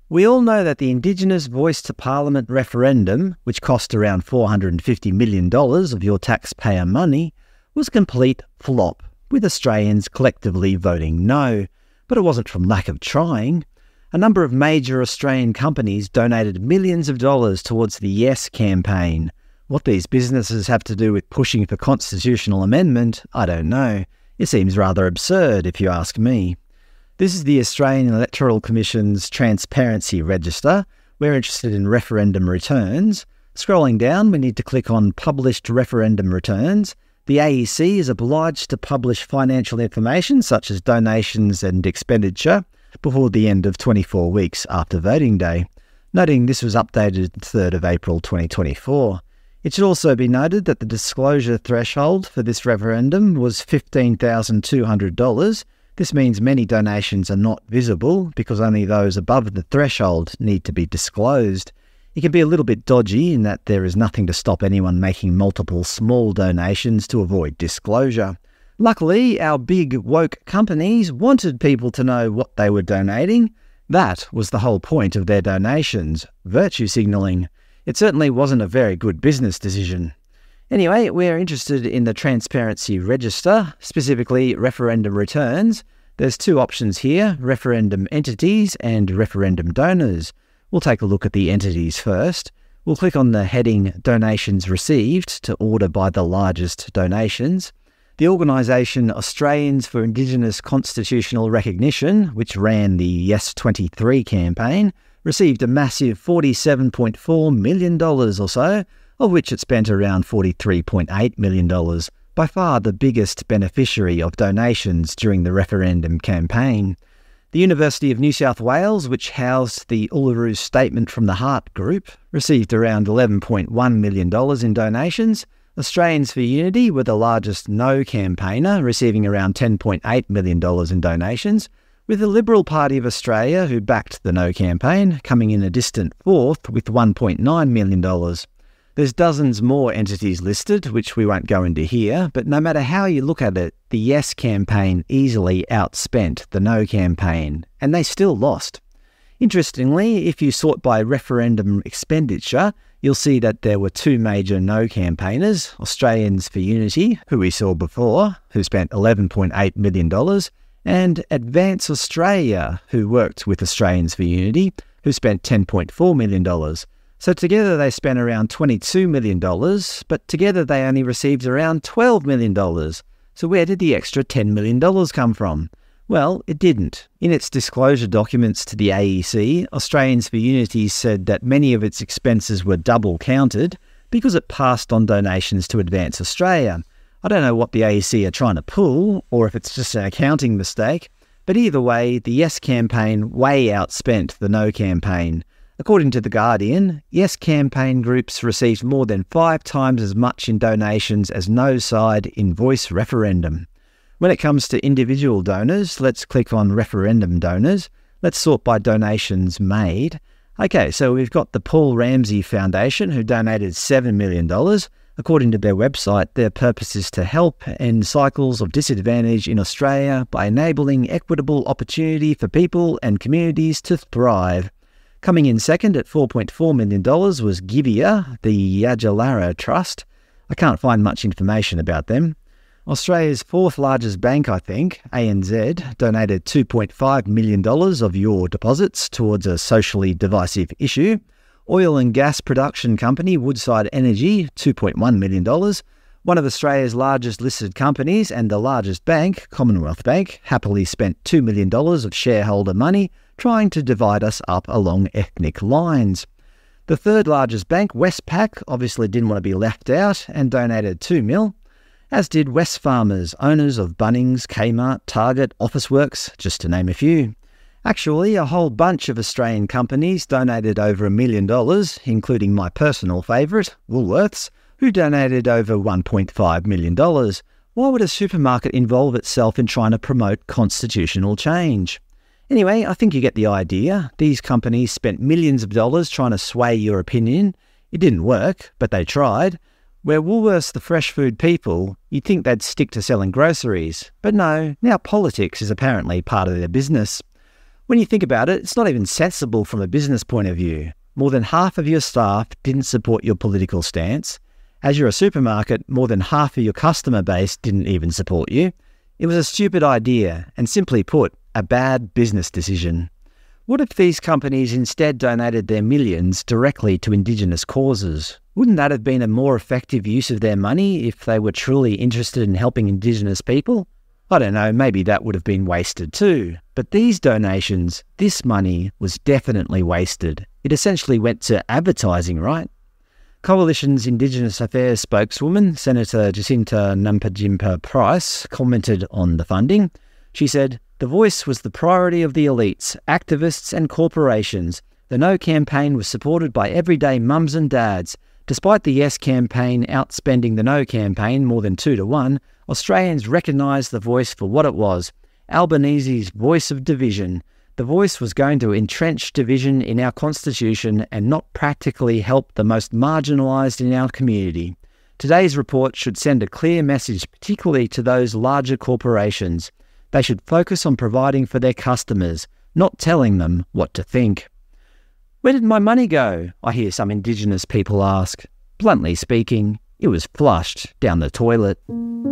We all know that the Indigenous Voice to Parliament referendum, which cost around $450 million of your taxpayer money, was a complete flop, with Australians collectively voting no. But it wasn't from lack of trying. A number of major Australian companies donated millions of dollars towards the Yes campaign. What these businesses have to do with pushing for constitutional amendment, I don't know. It seems rather absurd, if you ask me. This is the Australian Electoral Commission's Transparency Register. We're interested in referendum returns. Scrolling down, we need to click on Published Referendum Returns. The AEC is obliged to publish financial information such as donations and expenditure before the end of 24 weeks after voting day. Noting this was updated 3rd of April 2024. It should also be noted that the disclosure threshold for this referendum was $15,200. This means many donations are not visible because only those above the threshold need to be disclosed. It can be a little bit dodgy in that there is nothing to stop anyone making multiple small donations to avoid disclosure. Luckily, our big woke companies wanted people to know what they were donating. That was the whole point of their donations, virtue signalling. It certainly wasn't a very good business decision. Anyway, we're interested in the Transparency Register, specifically referendum returns. There's two options here, referendum entities and referendum donors. We'll take a look at the entities first. We'll click on the heading Donations Received to order by the largest donations. The organisation Australians for Indigenous Constitutional Recognition, which ran the Yes 23 campaign, received a massive $47.4 million or so, of which it spent around $43.8 million, by far the biggest beneficiary of donations during the referendum campaign. The University of New South Wales, which housed the Uluru Statement from the Heart group, received around $11.1 million in donations. Australians for Unity were the largest No campaigner, receiving around $10.8 million in donations, with the Liberal Party of Australia, who backed the No campaign, coming in a distant fourth with $1.9 million. There's dozens more entities listed, which we won't go into here, but no matter how you look at it, the Yes campaign easily outspent the No campaign, and they still lost. Interestingly, if you sort by referendum expenditure, you'll see that there were two major No campaigners, Australians for Unity, who we saw before, who spent $11.8 million, and Advance Australia, who worked with Australians for Unity, who spent $10.4 million. So together they spent around $22 million, but together they only received around $12 million. So where did the extra $10 million come from? Well, it didn't. In its disclosure documents to the AEC, Australians for Unity said that many of its expenses were double counted because it passed on donations to Advance Australia. I don't know what the AEC are trying to pull, or if it's just an accounting mistake, but either way, the Yes campaign way outspent the No campaign. According to The Guardian, Yes campaign groups received more than 5 times as much in donations as No side in Voice referendum. When it comes to individual donors, let's click on Referendum Donors. Let's sort by donations made. Okay, so we've got the Paul Ramsay Foundation, who donated $7 million. According to their website, their purpose is to help end cycles of disadvantage in Australia by enabling equitable opportunity for people and communities to thrive. Coming in second at $4.4 million was Givea, the Yajalara Trust. I can't find much information about them. Australia's fourth largest bank, I think, ANZ, donated $2.5 million of your deposits towards a socially divisive issue. Oil and gas production company Woodside Energy, $2.1 million. One of Australia's largest listed companies and the largest bank, Commonwealth Bank, happily spent $2 million of shareholder money trying to divide us up along ethnic lines. The third largest bank, Westpac, obviously didn't want to be left out and donated $2 million, as did Wesfarmers, owners of Bunnings, Kmart, Target, Officeworks, just to name a few. Actually, a whole bunch of Australian companies donated over $1 million, including my personal favourite, Woolworths, who donated over $1.5 million. Why would a supermarket involve itself in trying to promote constitutional change? Anyway, I think you get the idea. These companies spent millions of dollars trying to sway your opinion. It didn't work, but they tried. Where Woolworths the fresh food people, you'd think they'd stick to selling groceries. But no, now politics is apparently part of their business. When you think about it, it's not even sensible from a business point of view. More than half of your staff didn't support your political stance. As you're a supermarket, more than half of your customer base didn't even support you. It was a stupid idea and, simply put, a bad business decision. What if these companies instead donated their millions directly to Indigenous causes? Wouldn't that have been a more effective use of their money if they were truly interested in helping Indigenous people? I don't know, maybe that would have been wasted too. But these donations, this money, was definitely wasted. It essentially went to advertising, right? Coalition's Indigenous Affairs spokeswoman, Senator Jacinta Nampijinpa-Price, commented on the funding. She said, "The Voice was the priority of the elites, activists and corporations. The No campaign was supported by everyday mums and dads. Despite the Yes campaign outspending the No campaign more than 2-1, Australians recognised the Voice for what it was, Albanese's voice of division. The Voice was going to entrench division in our constitution and not practically help the most marginalised in our community. Today's report should send a clear message, particularly to those larger corporations. They should focus on providing for their customers, not telling them what to think." Where did my money go? I hear some Indigenous people ask. Bluntly speaking, it was flushed down the toilet.